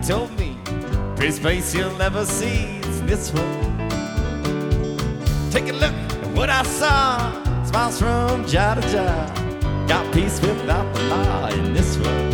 told me, prettiest place you'll ever see is this one. Take a look at what I saw. Smiles from jaw to jaw. Got peace without the law in this one.